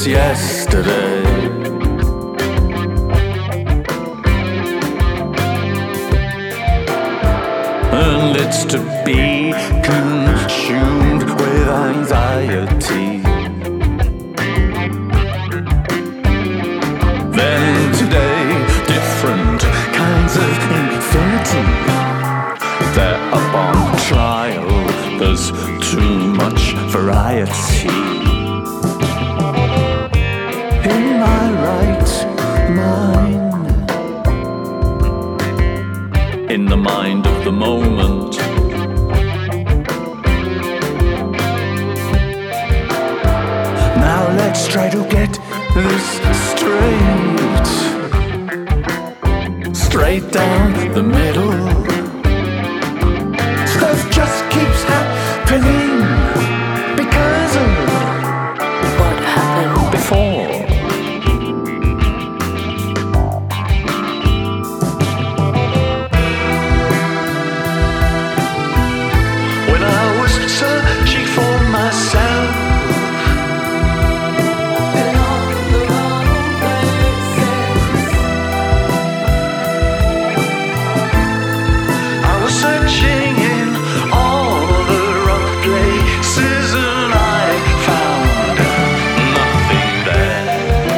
yesterday. And it's to be consumed with anxiety. Then today, different kinds of infinity. They're up on trial, there's too much variety. In my right mind, in the mind of the moment, now let's try to get this straight down the middle. Stuff just keeps happening because of what happened before. When I was searching for myself in all the wrong places, I was searching in all the wrong places, and I found nothing there.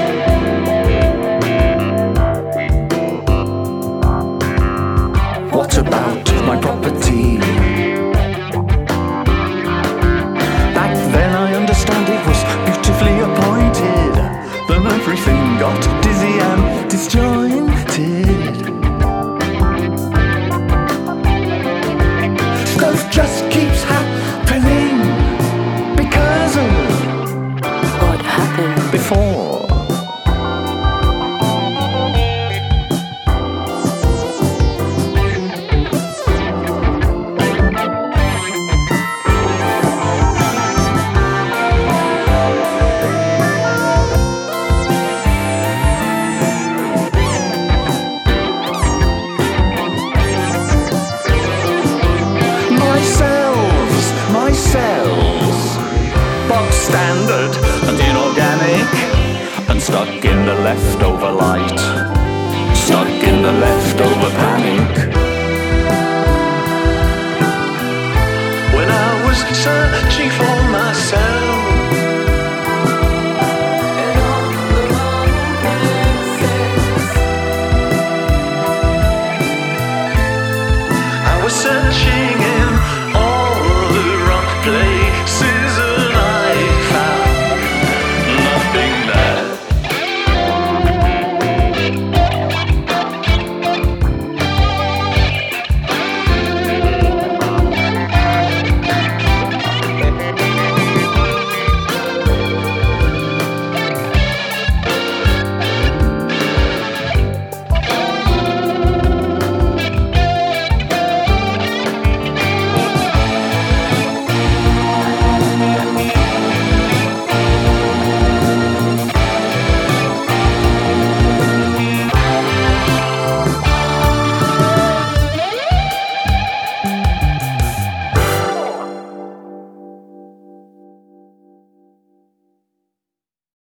What about my property? Back then I understand it was beautifully appointed. Then everything got dizzy and disjointed. Stuff just keeps happening because of what happened before. My cells, box standard and inorganic, and stuck in the leftover light, stuck in the leftover panic. When I was searching for myself